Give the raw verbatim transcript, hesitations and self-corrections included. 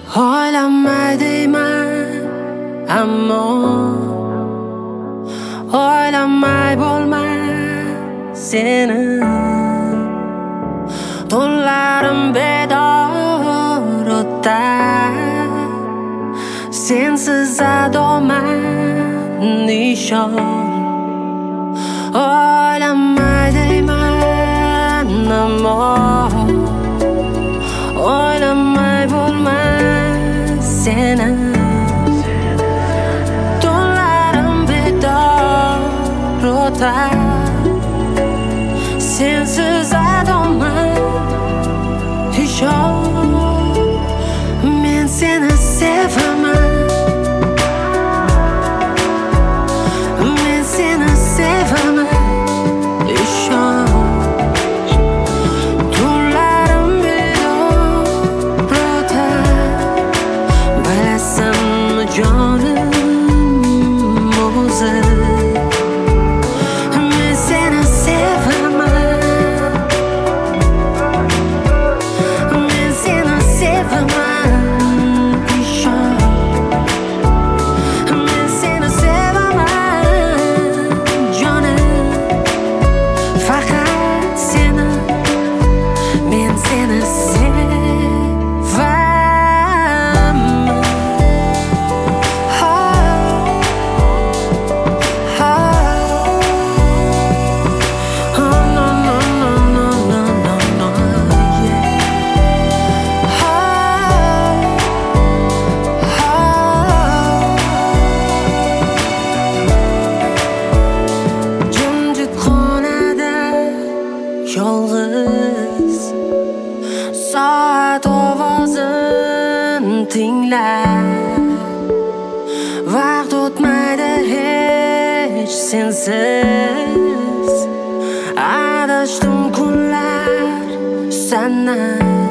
O'ylamay deyman, ammo o'ylamay bo'lmas seni. Tunlarim bedor o'tar, sensiz adoman nishon. O'ylamay deyman, ammo o'ylamay bo'lmas seni. Tunlarim bedor o'tar, sensiz adoman nishon. Men seni sevaman, men seni sevaman, ishon. Tunlarim bedor o'tar, bilasanmi jonim o'zi. Men seni sevaman, men seni sevaman, ishon. Men seni sevaman, jonim. Faqat seni, men seni sevaman. Ha, ha. Oh, no, no, no, no, no, no, no, yeah. Ha, ha. Jimjit xonada yolg'iz soat ovozin tinglar. Vaqt o'tmaydi hech sensiz, adashdim kunlar sanab.